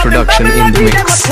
production in the mix.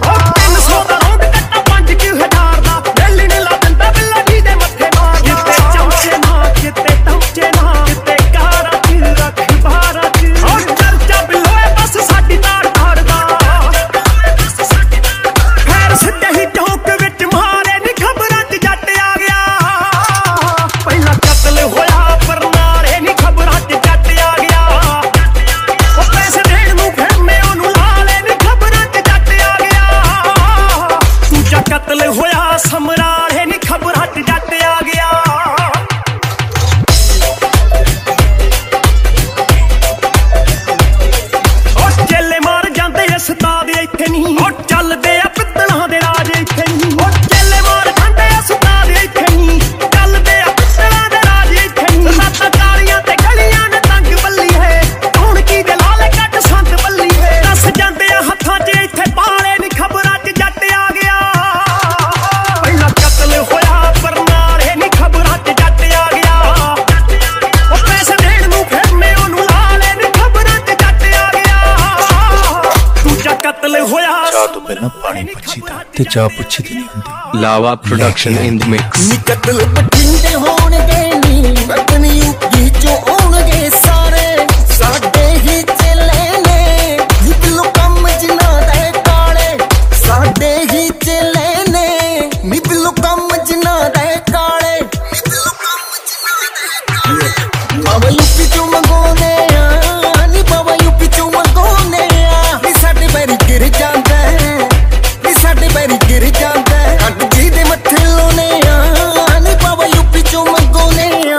पानी पुछी ते चाह पुछी दी नहीं हुंदी। Lava production in the mix. कतल बठिंडे होणगे नी वतन यूपी चों होणगे सारे साडे ही चले ने निकलो कम जिना दे काले साडे ही चले ने निकलो कम जिना दे काले बाबा यूपी चों मंगोने आ नी बाबा यूपी चों मंगोने आ नी साडे पैरी गिर जांदा साडे पैरी गिर जांदा हट जी दे मत्थे लोने आ नी बाबा यूपी चों मंगोने आ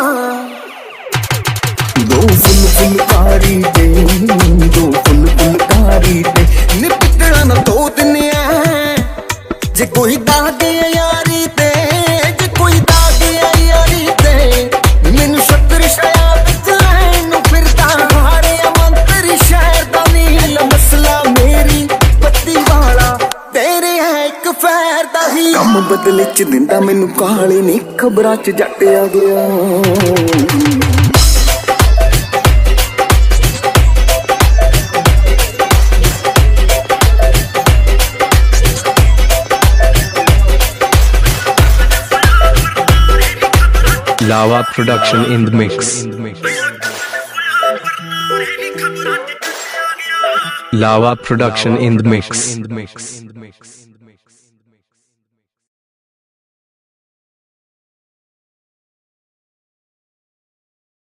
दो फुल फुलकारी दे दो फुल फुलकारी दे नी पिटड़ा ना दो दिने जे कोई दागे यारी ते जे कोई दागे यारी ते मैनू शक्कर छाया विच लैन फिरदा हारे मंत्री शहर दा नी मसला मेरी पत्ती वाला तेरे है एक फैर दा ही कम बदले च दिंदा मैनू काले नी खबरां च जट आ गया। Lava production in the mix. Lava production in the mix.